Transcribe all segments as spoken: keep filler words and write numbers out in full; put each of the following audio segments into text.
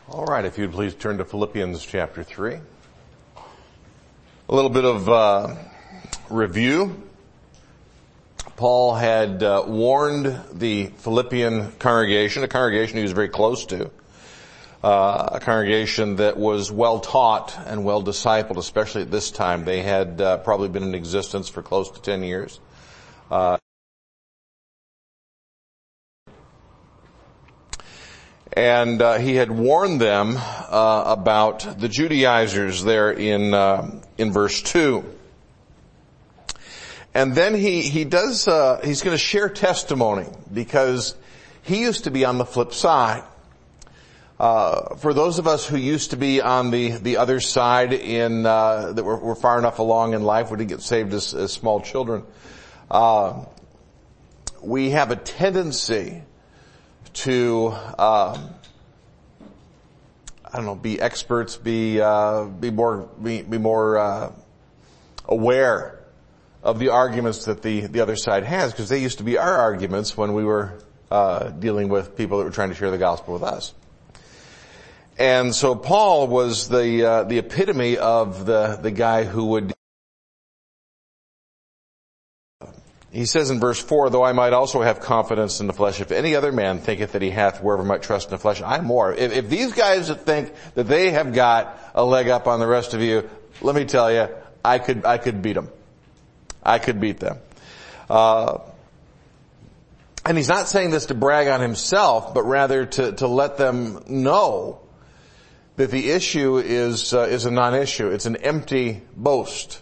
All right, if you'd please turn to Philippians chapter three. A little bit of uh, review. Paul had uh, warned the Philippian congregation, a congregation he was very close to, uh, a congregation that was well taught and well discipled, especially at this time. They had uh, probably been in existence for close to ten years. Uh, And uh, he had warned them uh, about the Judaizers there in uh, in verse two. And then he he does uh, he's going to share testimony because he used to be on the flip side. Uh, for those of us who used to be on the the other side in uh, that were, were far enough along in life, we didn't get saved as, as small children. Uh, we have a tendency to, uh, I don't know, be experts, be, uh, be more, be, be more, uh, aware of the arguments that the, the other side has, because they used to be our arguments when we were, uh, dealing with people that were trying to share the gospel with us. And so Paul was the, uh, the epitome of the, the guy who would He says in verse four, though I might also have confidence in the flesh, if any other man thinketh that he hath wherever might trust in the flesh, I more. If, if these guys think that they have got a leg up on the rest of you, let me tell you, I could, I could beat them. I could beat them. Uh, and he's not saying this to brag on himself, but rather to, to let them know that the issue is, uh, is a non-issue. It's an empty boast.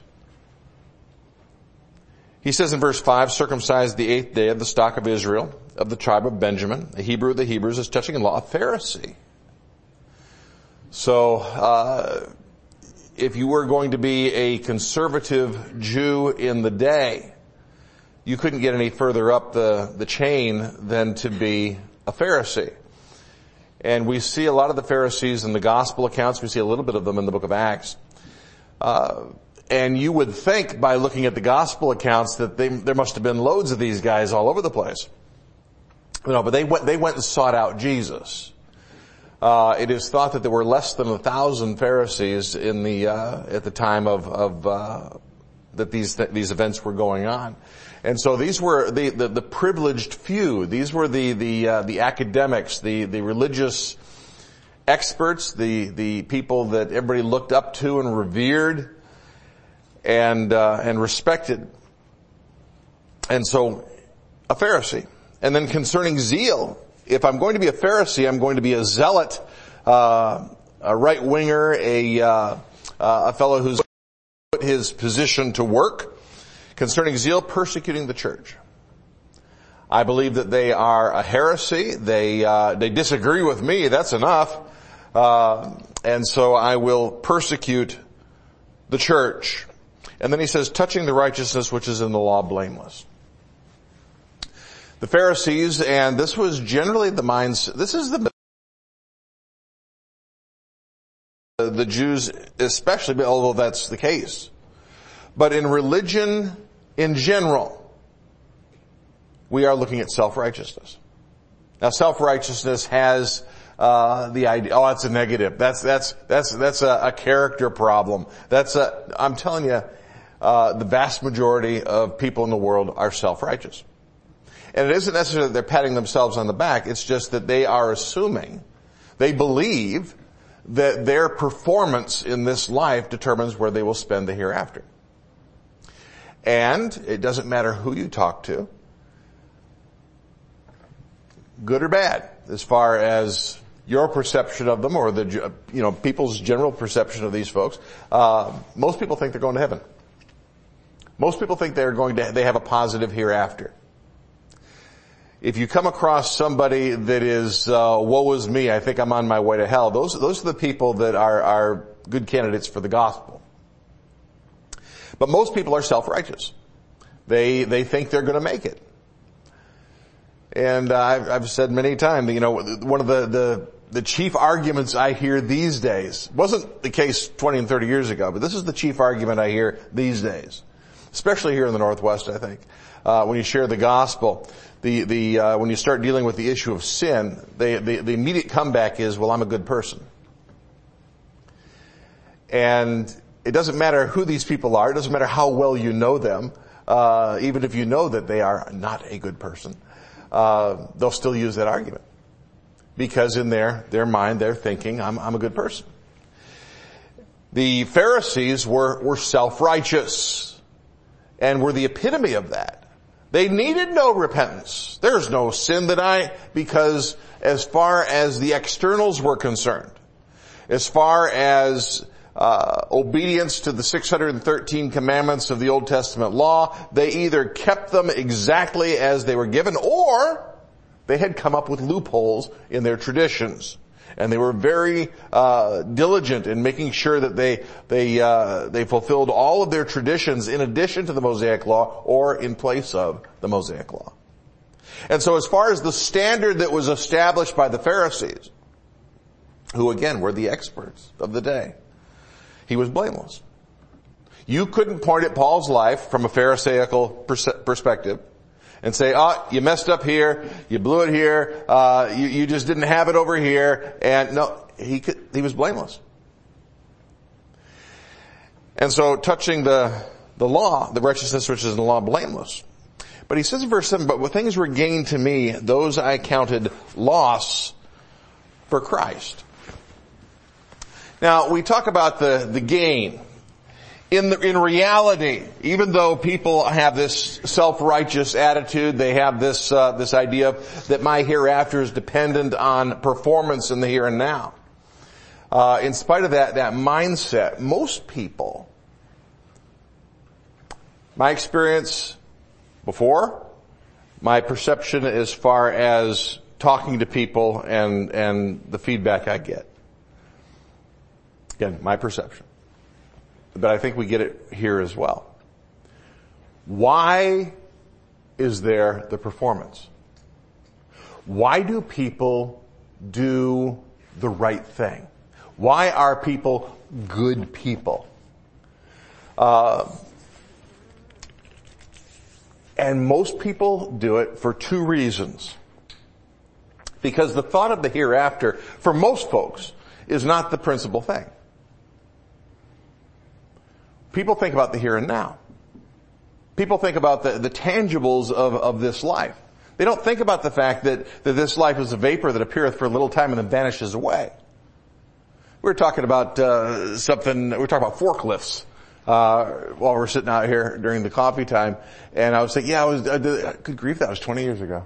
He says in verse five, circumcised the eighth day of the stock of Israel, of the tribe of Benjamin, a Hebrew of the Hebrews, as touching in law, a Pharisee. So, uh, if you were going to be a conservative Jew in the day, you couldn't get any further up the, the chain than to be a Pharisee. And we see a lot of the Pharisees in the gospel accounts. We see a little bit of them in the book of Acts. Uh, And you would think by looking at the gospel accounts that they, there must have been loads of these guys all over the place. You know, but they went, they went and sought out Jesus. Uh, it is thought that there were less than a thousand Pharisees in the, uh, at the time of, of, uh, that these, th- these events were going on. And so these were the, the, the privileged few. These were the, the, uh, the academics, the, the religious experts, the, the people that everybody looked up to and revered. And, uh, and respected. And so, a Pharisee. And then concerning zeal, if I'm going to be a Pharisee, I'm going to be a zealot, uh, a right-winger, a, uh, uh, a fellow who's put his position to work. Concerning zeal, persecuting the church. I believe that they are a heresy. They, uh, they disagree with me. That's enough. Uh, and so I will persecute the church. And then he says, touching the righteousness which is in the law, blameless. The Pharisees, and this was generally the minds, this is the, the Jews especially, although that's the case. But in religion in general, we are looking at self-righteousness. Now self-righteousness has Uh, the idea, oh, that's a negative. That's, that's, that's, that's a, a character problem. That's a, I'm telling you, uh, the vast majority of people in the world are self-righteous. And it isn't necessarily that they're patting themselves on the back. It's just that they are assuming, they believe that their performance in this life determines where they will spend the hereafter. And it doesn't matter who you talk to, good or bad, as far as your perception of them or the, you know, people's general perception of these folks. Uh, most people think they're going to heaven. Most people think they're going to, they have a positive hereafter. If you come across somebody that is, uh, woe is me, I think I'm on my way to hell, those, those are the people that are, are good candidates for the gospel. But most people are self-righteous. They, they think they're going to make it. And uh, I've, I've said many times, you know, one of the, the, the chief arguments I hear these days, wasn't the case twenty and thirty years ago, but this is the chief argument I hear these days, especially here in the Northwest, I think, uh, when you share the gospel. the, the, uh, when you start dealing with the issue of sin, they, the, the immediate comeback is, well, I'm a good person. And it doesn't matter who these people are. It doesn't matter how well you know them. Uh, even if you know that they are not a good person, uh, they'll still use that argument. Because in their, their mind, they're thinking, I'm, I'm a good person. The Pharisees were, were self-righteous and were the epitome of that. They needed no repentance. There's no sin that I, because as far as the externals were concerned, as far as uh, obedience to the six hundred thirteen commandments of the Old Testament law, they either kept them exactly as they were given, or they had come up with loopholes in their traditions. And they were very uh diligent in making sure that they they uh they fulfilled all of their traditions in addition to the Mosaic Law or in place of the Mosaic Law. And so as far as the standard that was established by the Pharisees, who again were the experts of the day, he was blameless. You couldn't point at Paul's life from a Pharisaical pers- perspective and say, oh, you messed up here, you blew it here, uh, you, you just didn't have it over here, and no, he could, he was blameless. And so touching the, the law, the righteousness which is in the law, blameless. But he says in verse seven, but what things were gained to me, those I counted loss for Christ. Now, we talk about the, the gain. In the, in reality, even though people have this self-righteous attitude, they have this, uh, this idea that my hereafter is dependent on performance in the here and now. Uh, in spite of that, that mindset, most people, my experience before, my perception as far as talking to people and, and the feedback I get. Again, my perception. But I think we get it here as well. Why is there the performance? Why do people do the right thing? Why are people good people? Uh, and most people do it for two reasons. Because the thought of the hereafter, for most folks, is not the principal thing. People think about the here and now. People think about the, the tangibles of, of this life. They don't think about the fact that, that this life is a vapor that appeareth for a little time and then vanishes away. We were talking about uh, something, we were talking about forklifts uh, while we were sitting out here during the coffee time. And I was thinking, yeah, I was, I did, good grief, that was twenty years ago.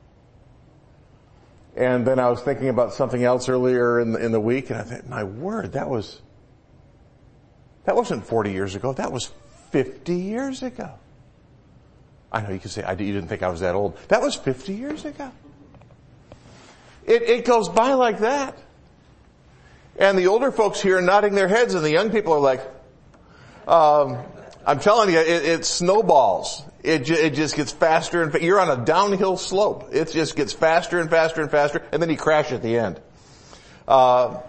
And then I was thinking about something else earlier in the, in the week, and I thought, my word, that was... That wasn't forty years ago. That was fifty years ago. I know you can say, I, you didn't think I was that old. That was fifty years ago. It, it goes by like that. And the older folks here are nodding their heads and the young people are like, um, I'm telling you, it, it snowballs. It, ju- it just gets faster and fa- you're on a downhill slope. It just gets faster and faster and faster, and then you crash at the end. Uh,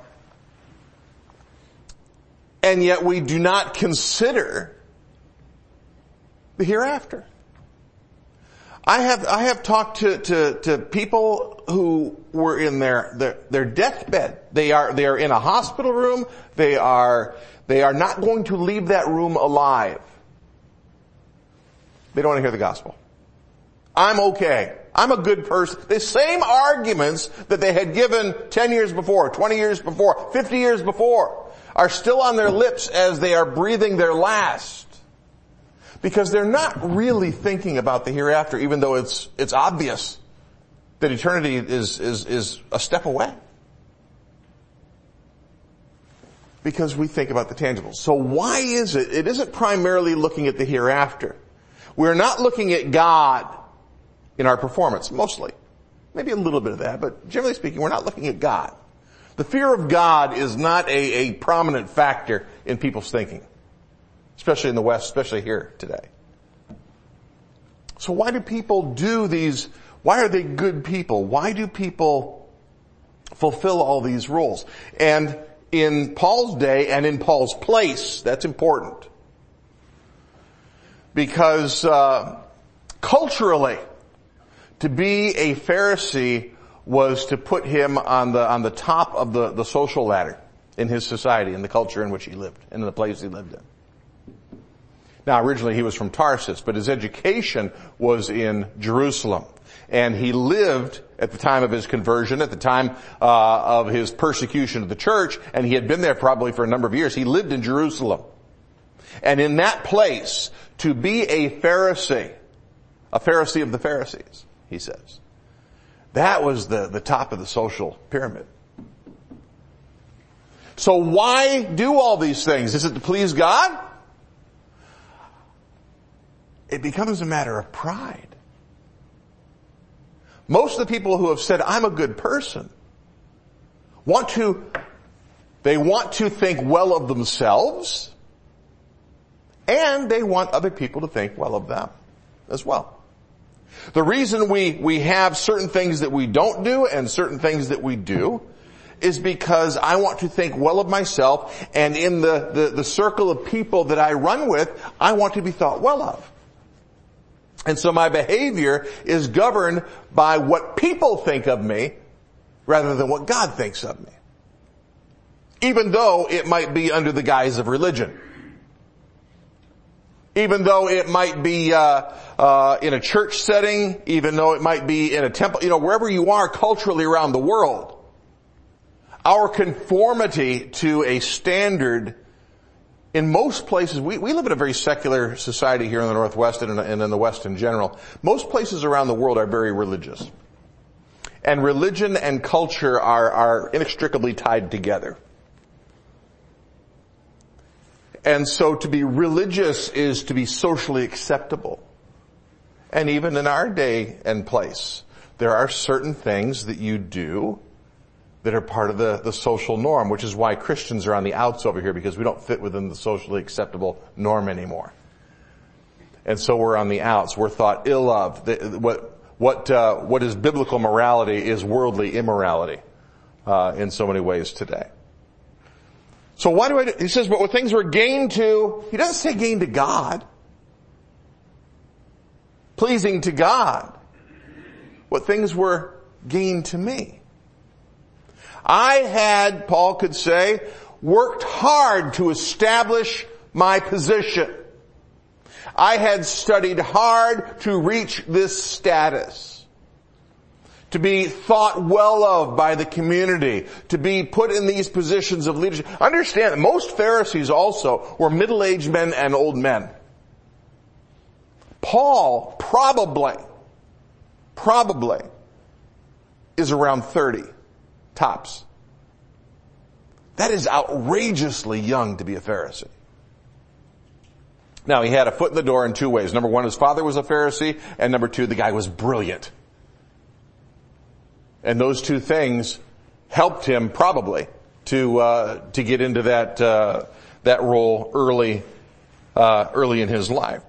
And yet we do not consider the hereafter. I have, I have talked to, to, to people who were in their, their, their deathbed. They are, they are in a hospital room. They are, they are not going to leave that room alive. They don't want to hear the gospel. I'm okay. I'm a good person. The same arguments that they had given ten years before, twenty years before, fifty years before are still on their lips as they are breathing their last. Because they're not really thinking about the hereafter, even though it's, it's obvious that eternity is, is, is a step away. Because we think about the tangibles. So why is it? It isn't primarily looking at the hereafter. We're not looking at God in our performance, mostly. Maybe a little bit of that, but generally speaking, we're not looking at God. The fear of God is not a, a prominent factor in people's thinking, especially in the West, especially here today. So why do people do these, why are they good people? Why do people fulfill all these rules? And in Paul's day and in Paul's place, that's important. Because uh, culturally, To be a Pharisee was to put him on the, on the top of the, the social ladder in his society, in the culture in which he lived, in the place he lived in. Now, originally he was from Tarsus, but his education was in Jerusalem. And he lived at the time of his conversion, at the time uh, of his persecution of the church, and he had been there probably for a number of years. He lived in Jerusalem. And in that place, to be a Pharisee, a Pharisee of the Pharisees, he says, that was the, the top of the social pyramid. So why do all these things? Is it to please God? It becomes a matter of pride. Most of the people who have said, I'm a good person, want to, they want to think well of themselves, and they want other people to think well of them as well. The reason we, we have certain things that we don't do and certain things that we do is because I want to think well of myself, and in the, the, the circle of people that I run with, I want to be thought well of. And so my behavior is governed by what people think of me rather than what God thinks of me. Even though it might be under the guise of religion. Even though it might be uh, uh in a church setting, even though it might be in a temple, you know, wherever you are culturally around the world, our conformity to a standard in most places, we, we live in a very secular society here in the Northwest and in, and in the West in general. Most places around the world are very religious. And religion and culture are, are inextricably tied together. And so to be religious is to be socially acceptable. And even in our day and place, there are certain things that you do that are part of the, the social norm, which is why Christians are on the outs over here, because we don't fit within the socially acceptable norm anymore. And so we're on the outs. We're thought ill of. The, what, what, uh, what is biblical morality is worldly immorality, uh, in so many ways today. So why do I, do, he says, but what things were gained to, he doesn't say gain to God. Pleasing to God. What things were gained to me. I had, Paul could say, worked hard to establish my position. I had studied hard to reach this status. To be thought well of by the community. To be put in these positions of leadership. Understand that most Pharisees also were middle-aged men and old men. Paul probably, probably is around thirty. Tops. That is outrageously young to be a Pharisee. Now, he had a foot in the door in two ways. Number one, his father was a Pharisee, and number two, the guy was brilliant. And those two things helped him probably to uh, to get into that uh, that role early uh, early in his life.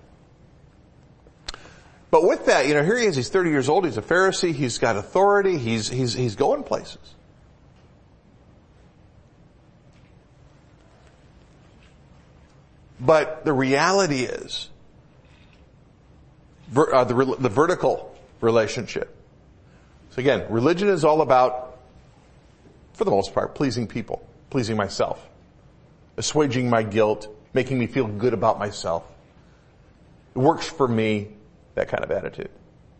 But with that, you know, here he is. He's thirty years old. He's a Pharisee. He's got authority. He's he's he's going places. But the reality is, ver, uh, the, the vertical relationship. So again, religion is all about, for the most part, pleasing people, pleasing myself, assuaging my guilt, making me feel good about myself. It works for me, that kind of attitude.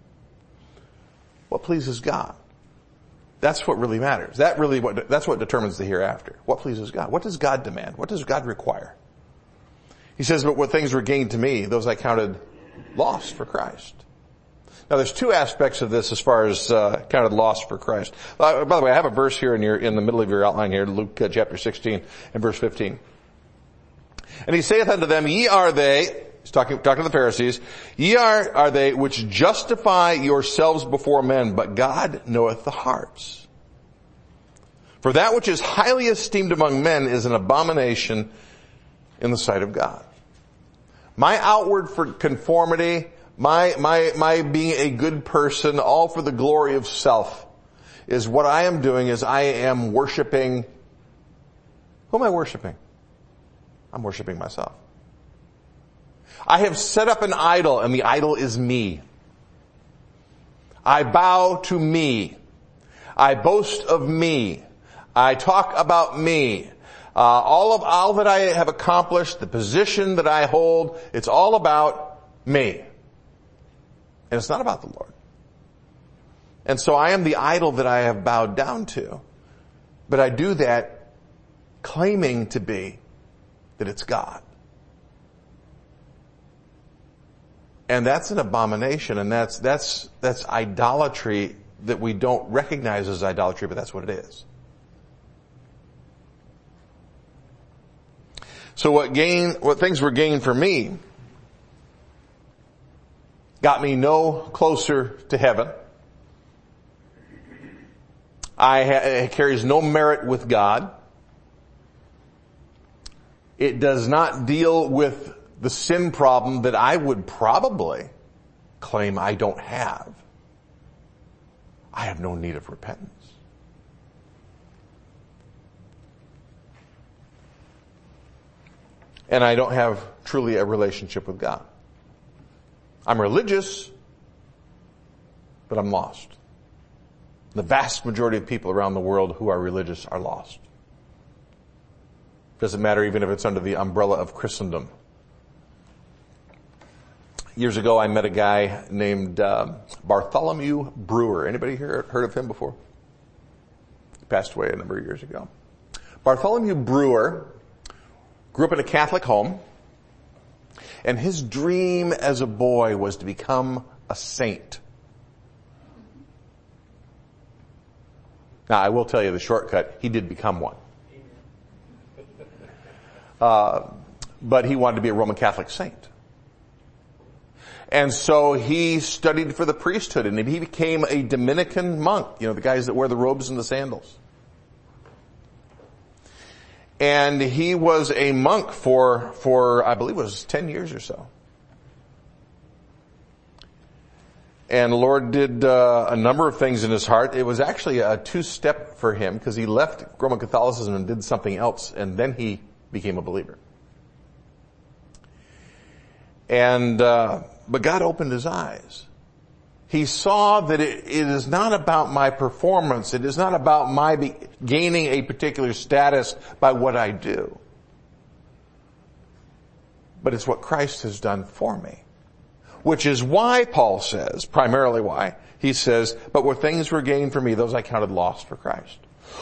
What pleases God? That's what really matters. That really what, that's what determines the hereafter. What pleases God? What does God demand? What does God require? He says, but what things were gained to me, those I counted lost for Christ. Now there's two aspects of this as far as uh, counted lost for Christ. Uh, by the way, I have a verse here in your in the middle of your outline here, Luke uh, chapter sixteen and verse fifteen. And he saith unto them, ye are they, he's talking, talking to the Pharisees, ye are, are they which justify yourselves before men, but God knoweth the hearts. For that which is highly esteemed among men is an abomination in the sight of God. My outward for conformity, my, my, my being a good person, all for the glory of self, is what I am doing is I am worshiping. Who am I worshiping? I'm worshiping myself. I have set up an idol, and the idol is me. I bow to me. I boast of me. I talk about me. Uh, all of, all that I have accomplished, the position that I hold, it's all about me. And it's not about the Lord. And so I am the idol that I have bowed down to. But I do that claiming to be that it's God. And that's an abomination, and that's, that's, that's idolatry that we don't recognize as idolatry, but that's what it is. So what gain, what things were gained for me got me no closer to heaven. I ha- it carries no merit with God. It does not deal with the sin problem that I would probably claim I don't have. I have no need of repentance. And I don't have truly a relationship with God. I'm religious, but I'm lost. The vast majority of people around the world who are religious are lost. Doesn't matter even if it's under the umbrella of Christendom. Years ago, I met a guy named uh, Bartholomew Brewer. Anybody here heard of him before? He passed away a number of years ago. Bartholomew Brewer grew up in a Catholic home, and his dream as a boy was to become a saint. Now, I will tell you the shortcut. He did become one. Uh, but he wanted to be a Roman Catholic saint. And so he studied for the priesthood, and he became a Dominican monk, you know, the guys that wear the robes and the sandals. And he was a monk for, for, I believe it was ten years or so. And the Lord did uh, a number of things in his heart. It was actually a two-step for him, because he left Roman Catholicism and did something else, and then he became a believer. And, uh, but God opened his eyes. He saw that it, it is not about my performance. It is not about my be, gaining a particular status by what I do. But it's what Christ has done for me. Which is why Paul says, primarily why, he says, but what things were gained for me, those I counted lost for Christ.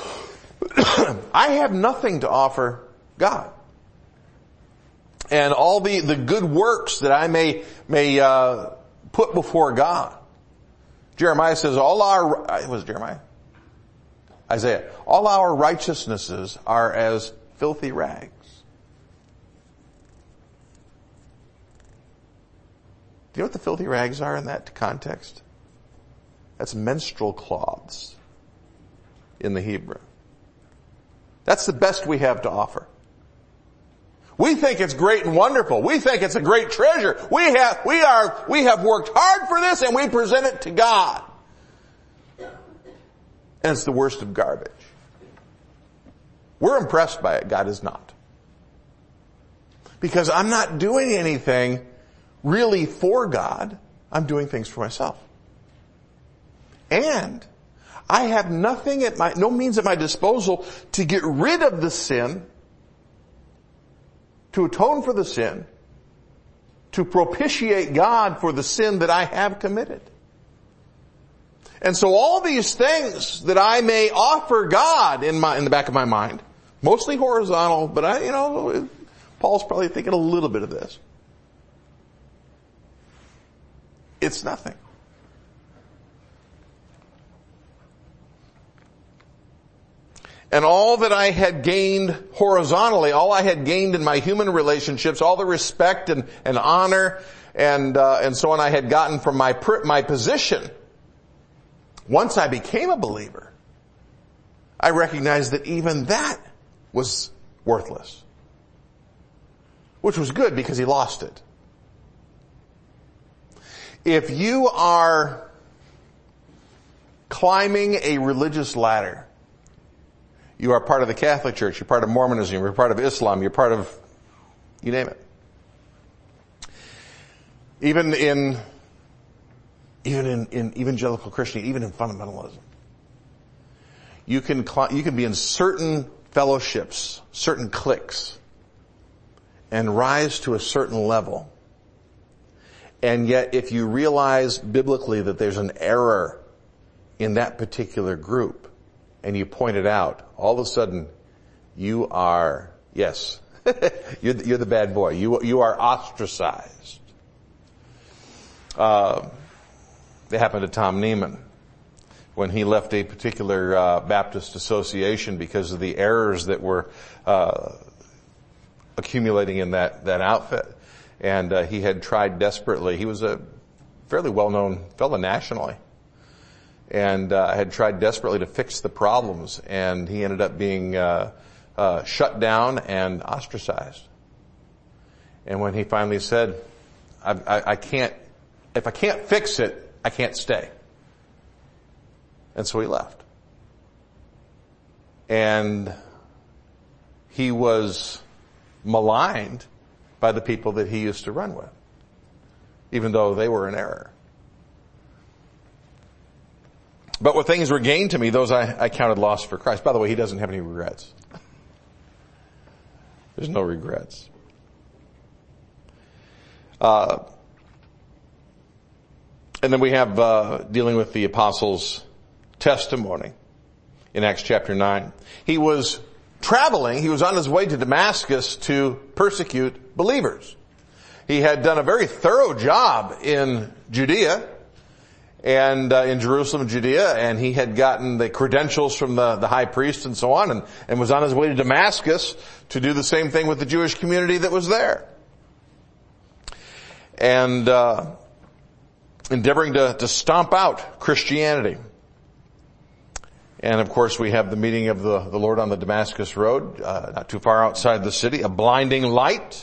I have nothing to offer God. And all the, the good works that I may, may, uh, put before God. Jeremiah says all our, it was Jeremiah? Isaiah. All our righteousnesses are as filthy rags. Do you know what the filthy rags are in that context? That's menstrual cloths in the Hebrew. That's the best we have to offer. We think it's great and wonderful. We think it's a great treasure. We have, we are, we have worked hard for this and we present it to God. And it's the worst of garbage. We're impressed by it. God is not. Because I'm not doing anything really for God. I'm doing things for myself. And I have nothing at my, no means at my disposal to get rid of the sin, to atone for the sin, to propitiate God for the sin that I have committed. And so all these things that I may offer God in my, in the back of my mind, mostly horizontal, but I, you know, Paul's probably thinking a little bit of this. It's nothing. And all that I had gained horizontally, all I had gained in my human relationships, all the respect and, and honor and, uh, and so on I had gotten from my, my position, once I became a believer, I recognized that even that was worthless. Which was good because he lost it. If you are climbing a religious ladder, you are part of the Catholic Church, you're part of Mormonism, you're part of Islam, you're part of, you name it. Even in even in, in evangelical Christianity, even in fundamentalism. You can, you can be in certain fellowships, certain cliques, and rise to a certain level. And yet, if you realize biblically that there's an error in that particular group, and you point it out, all of a sudden, you are, yes, you're, the, you're the bad boy. You, you are ostracized. Uh, it happened to Tom Neiman when he left a particular uh, Baptist association because of the errors that were uh, accumulating in that, that outfit. And uh, he had tried desperately. He was a fairly well-known fellow nationally. And uh, had tried desperately to fix the problems. And he ended up being uh, uh, shut down and ostracized. And when he finally said, I, I, I can't, if I can't fix it, I can't stay. And so he left. And he was maligned by the people that he used to run with, even though they were in error. But what things were gained to me, those I, I counted lost for Christ. By the way, he doesn't have any regrets. There's no regrets. Uh, and then we have uh, dealing with the apostles' testimony in Acts chapter nine. He was traveling, he was on his way to Damascus to persecute believers. He had done a very thorough job in Judea and uh, in Jerusalem, Judea, and he had gotten the credentials from the, the high priest and so on, and, and was on his way to Damascus to do the same thing with the Jewish community that was there. And uh endeavoring to, to stomp out Christianity. And of course we have the meeting of the, the Lord on the Damascus Road, uh, not too far outside the city, a blinding light.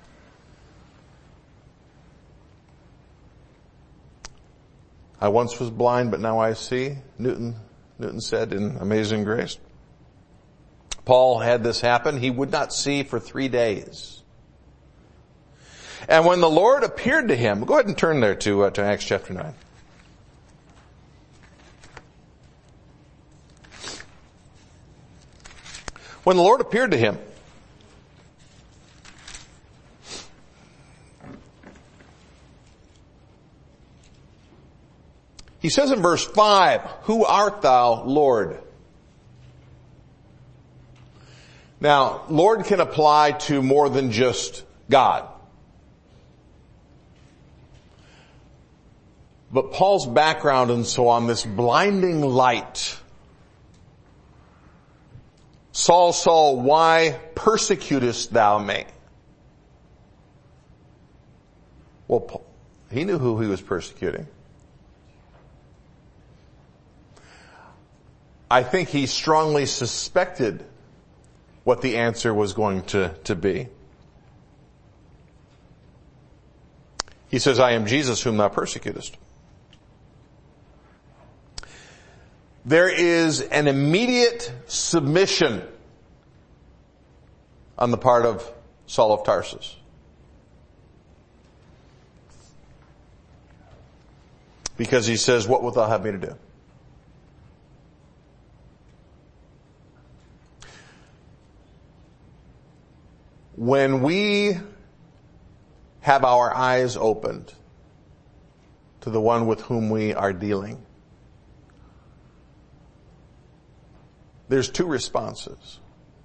I once was blind, but now I see, Newton, Newton said in Amazing Grace. Paul had this happen. He would not see for three days. And when the Lord appeared to him, go ahead and turn there to, uh, to Acts chapter nine. When the Lord appeared to him, he says in verse five, "Who art thou, Lord?" Now, Lord can apply to more than just God. But Paul's background and so on, this blinding light. Saul, Saul, why persecutest thou me? Well, Paul, he knew who he was persecuting. I think he strongly suspected what the answer was going to, to be. He says, "I am Jesus whom thou persecutest." There is an immediate submission on the part of Saul of Tarsus. Because he says, "What wilt thou have me to do?" When we have our eyes opened to the one with whom we are dealing, there's two responses.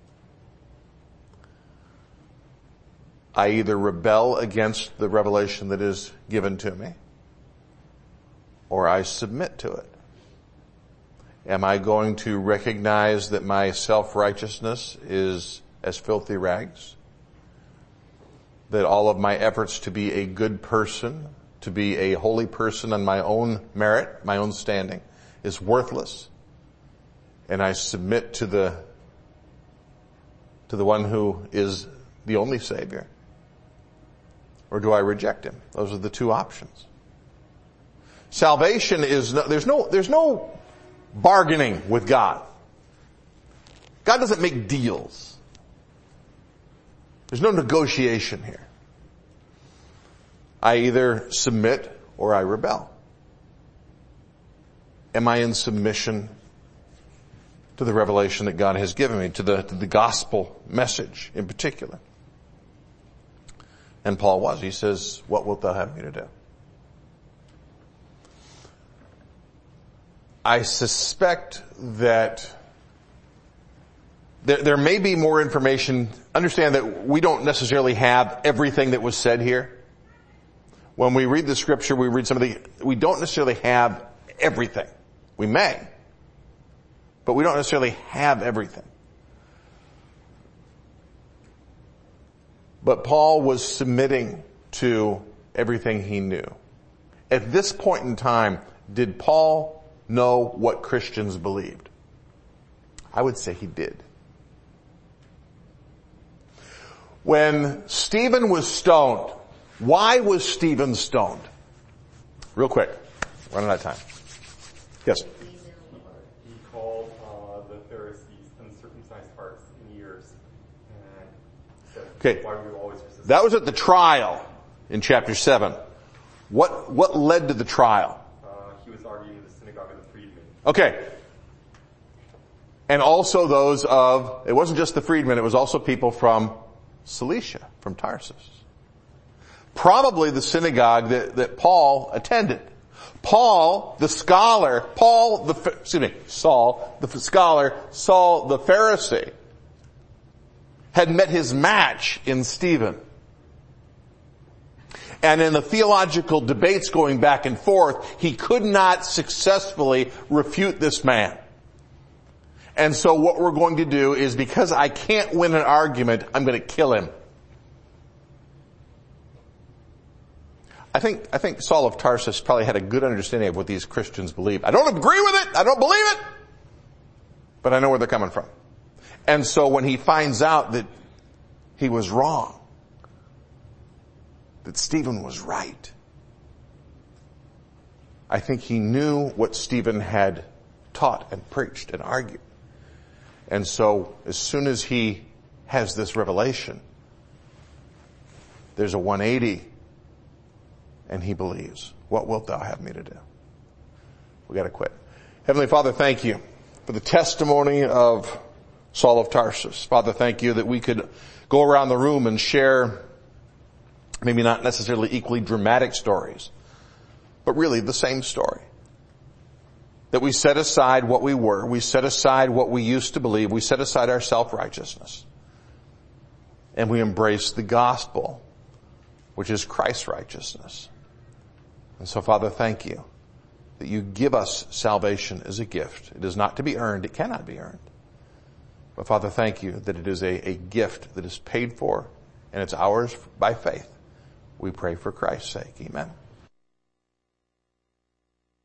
I either rebel against the revelation that is given to me, or I submit to it. Am I going to recognize that my self-righteousness is as filthy rags? That all of my efforts to be a good person, to be a holy person on my own merit, my own standing, is worthless? And I submit to the, to the one who is the only Savior? Or do I reject him? Those are the two options. Salvation is no, there's no, there's no bargaining with God. God doesn't make deals. There's no negotiation here. I either submit or I rebel. am I in submission to the revelation that God has given me, to the, to the gospel message in particular? And Paul was. He says, what wilt thou have me to do? I suspect that there, there may be more information. Understand that we don't necessarily have everything that was said here. When we read the scripture, we read some of the, we don't necessarily have everything. We may, but we don't necessarily have everything. But Paul was submitting to everything he knew. At this point in time, did Paul know what Christians believed? I would say he did. When Stephen was stoned, why was Stephen stoned? Real quick. Running out of time. Yes? He called uh, the Pharisees uncircumcised hearts and ears. And said, okay. Why were you always resisting? That was at the trial in chapter seven. What, what led to the trial? Uh, he was arguing in the synagogue of the freedmen. Okay. And also those of, it wasn't just the freedmen, it was also people from Cilicia, from Tarsus. Probably the synagogue that, that Paul attended. Paul, the scholar, Paul, the, excuse me, Saul, the scholar, Saul, the Pharisee, had met his match in Stephen. And in the theological debates going back and forth, he could not successfully refute this man. And so what we're going to do is, because I can't win an argument, I'm going to kill him. I think, I think Saul of Tarsus probably had a good understanding of what these Christians believe. I don't agree with it. I don't believe it. But I know where they're coming from. And so when he finds out that he was wrong, that Stephen was right, I think he knew what Stephen had taught and preached and argued. And so as soon as he has this revelation, there's a one eighty, and he believes. What wilt thou have me to do? We got to quit. Heavenly Father, thank you for the testimony of Saul of Tarsus. Father, thank you that we could go around the room and share maybe not necessarily equally dramatic stories, but really the same story. That we set aside what we were, we set aside what we used to believe, we set aside our self-righteousness, and we embrace the gospel, which is Christ's righteousness. And so, Father, thank you that you give us salvation as a gift. It is not to be earned. It cannot be earned. But, Father, thank you that it is a, a gift that is paid for, and it's ours by faith. We pray for Christ's sake. Amen.